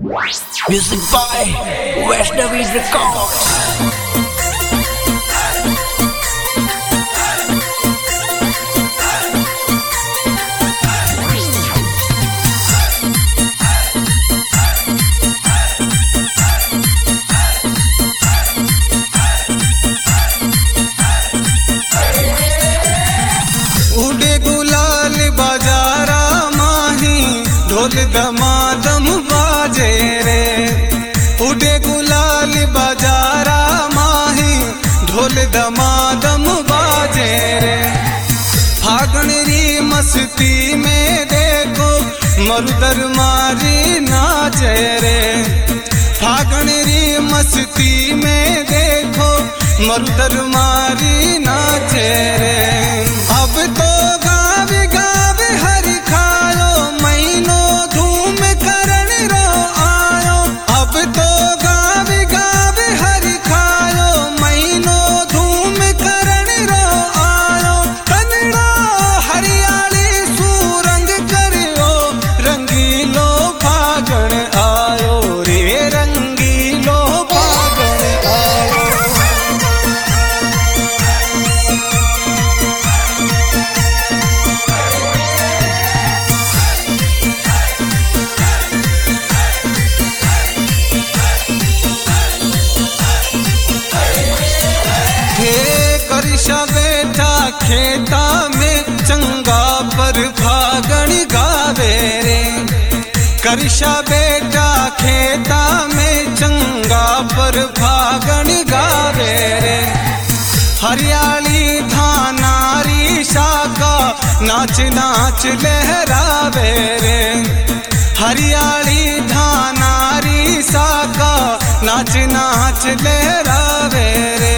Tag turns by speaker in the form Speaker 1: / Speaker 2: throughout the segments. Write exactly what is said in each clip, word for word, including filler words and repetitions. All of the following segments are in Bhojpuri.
Speaker 1: Music by Vaishnavi Records.
Speaker 2: उड़े गुलाल बाजारा माही ढोल दमादम बाजे रे। उड़े गुलाल बाजारा माही ढोल दमादम बाजे रे। फागण री मस्ती में देखो मरुदर मारी नाचे रे। फागण री मस्ती में देखो मरुदर मारी नाचे रे। अब तो गाव गाव हरि खायो महीनो धूम करण रो आयो। अब तो गाव गाव हरि खायो महीनो धूम करण रो आयो। कनड़ो हरियाली सुरंग करियो रंगीलो फागण आयो रे। रंगीलो फागण आयो। करिशा बैठा खेता में चंगा पर फागण गावे रे। करिशा बैठा खेता में चंगा पर फागण गावे रे। हरियाली धानारी शाखा नाच नाच लहरावे रे। हरियाली धानारी शाखा नाच नाच लहरावे रे।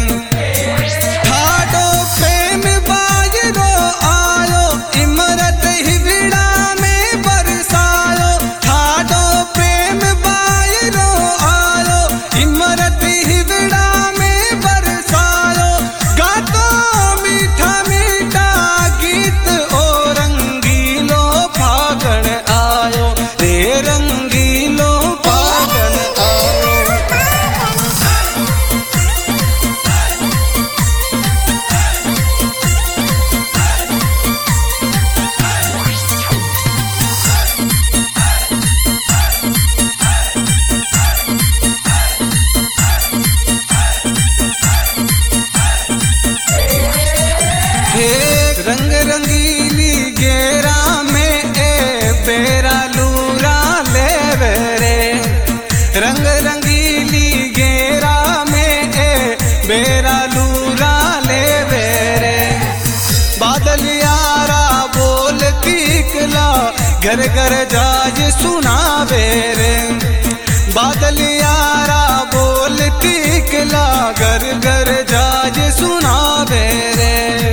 Speaker 2: रंग रंगीली गेरा में ए बेरा लूरा ले रे। रंग रंगीली गेरा में ए बेरा लूरा ले रे। बादल यारा बोल तीकला घर घर जाज सुनावे रे। बादल यारा बोल तीकला घर घर जाज सुनावे रे।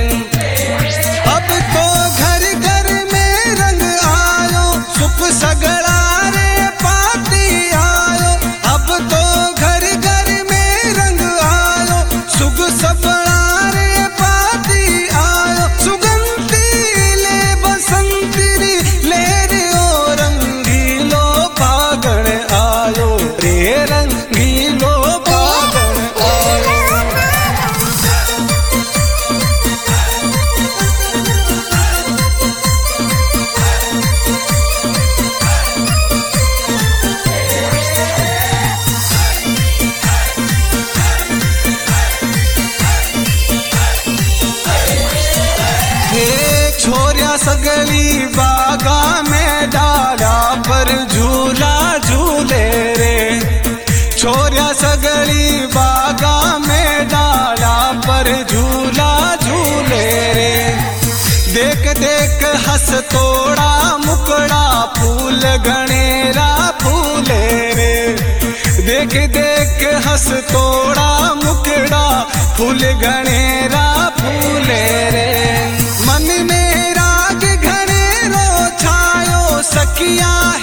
Speaker 2: सगड़ा रे पाती आयो। अब तो घर घर में रंग आयो। सुग सबड़ा रे पाती आयो। सुगंधी ले बसंती ले रे ओ रंगीलो फागण आयो रे। रंगीलो फागण आयो। छोरिया सगली बागा में डाला पर झूला झूले रे। छोरिया सगली बागा में डाला पर झूला झूले रे। देख देख हंस तोड़ा मुकड़ा फूल घनेरा फूले रे। देख देख हंस तोड़ा मुकड़ा फूल घनेरा फूले रे। मन में राग घनेरो छायो सखिया